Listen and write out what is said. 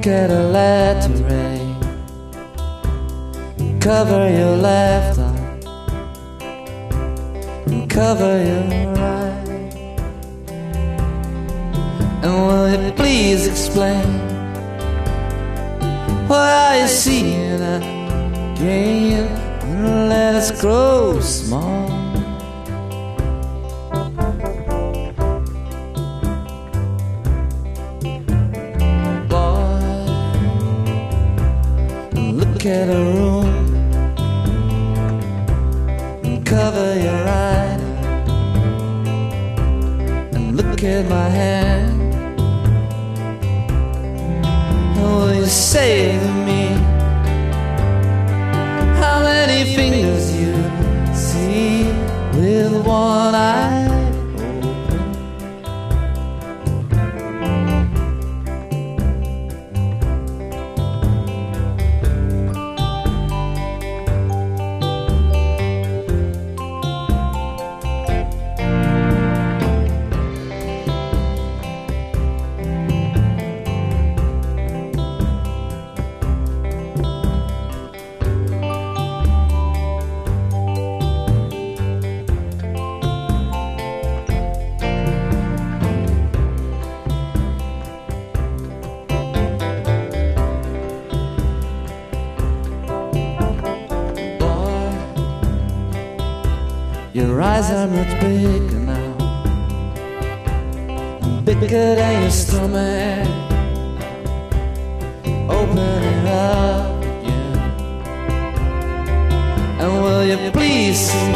Look at a letter rain. Cover your left eye and cover your right. And will you please explain why are you seeing again and let us grow small? Look at a room and cover your right and look at my hand. And will you say to me how many fingers you see with one eye? Your eyes are much bigger now, bigger than your stomach. Open it up again, and will you please see